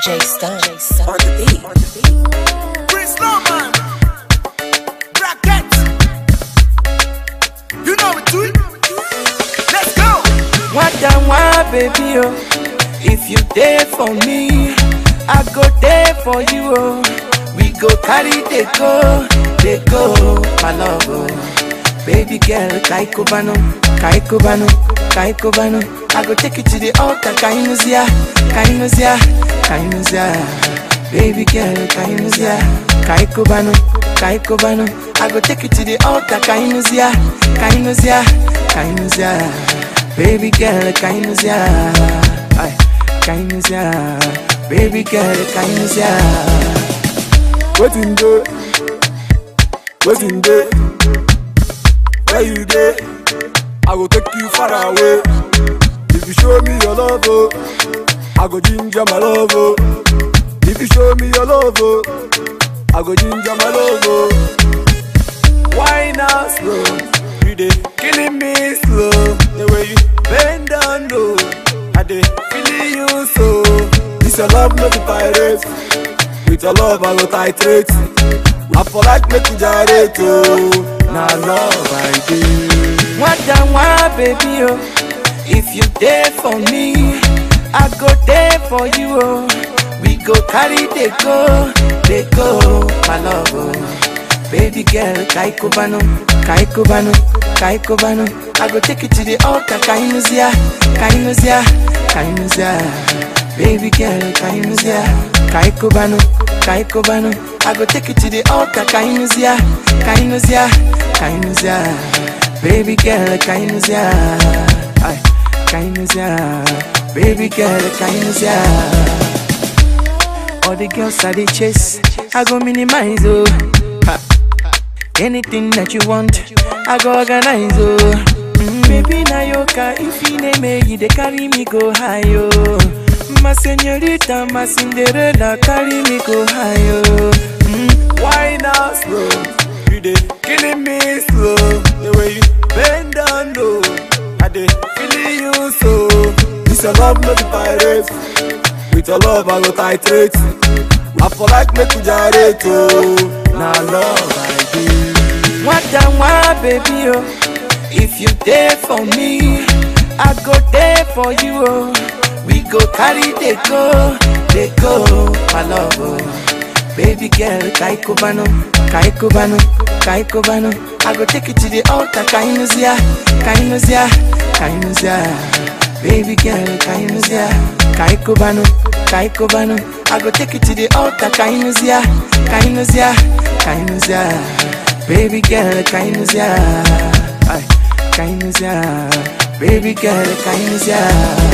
J Stone on the beat. Prince Norman, Bracket. You know it, do it. Let's go. What and why, baby, oh. If you there for me, I go there for you, oh. We go carry they go, my love, oh. Baby girl, kaikobano, kaikobano, kaikobano. I go take you to the altar, kainuzia, kainuzia, kainuzia. Baby girl, kainuzia, kaikobano, kaikobano. I go take you to the altar, kainuzia, kainuzia, kainuzia. Baby girl, kainuzia, ay, kainuzia. Baby girl, kainuzia. Waiting there, waiting there. Where you there? I go take you far away. If you show me your love, oh, I go ginger my love, oh. If you show me your love, oh, I go ginger my love, oh. Why not slow? You dey killing me slow. The way you bend down low, I dey feeling you so. This your love, no be pirate. With your love, I go titrate. I for like make you gyrate, oh. Now love I do. What and why, baby, oh. If you there for me, I go there for you, oh. We go carry they go, my love, oh. Baby girl, kaikobano, kaikobano, kaikobano. I go take you to the altar, kainuzia, kainuzia, kainuzia. Baby girl, kainuzia, kaikobano, kaikobano. I go take you to the altar, kainuzia, kainuzia, kainuzia. Baby girl, kainuzia, ay, kainuzia. Baby girl, kainuzia. All the girls I dey chase, I go minimize, oh. Ha. Anything that you want, I go organize, oh. Baby na yoka, if you name me, they carry me go high, oh. My señorita, my Cinderella, carry me go high, oh. Why not slow? You dey killing me slow. The way you bend down low, I dey feeling you so. This your love, no be pirate. With your love, I go titrate. I for like make you gyrate, oh. Now love I do. What and why, baby, oh. If you there for me, I go there for you, oh. We go carry they go, my love, oh. Baby girl, kaikobano, kaikobano, kaikobano. I go take you to the altar, kainuzia, kainuzia, kainuzia. Baby girl, kainuzia, kaikobano, kaikobano. I go take you to the altar, kainuzia, kainuzia, kainuzia. Baby girl, kainuzia, ay, kainuzia. Baby girl, kainuzia.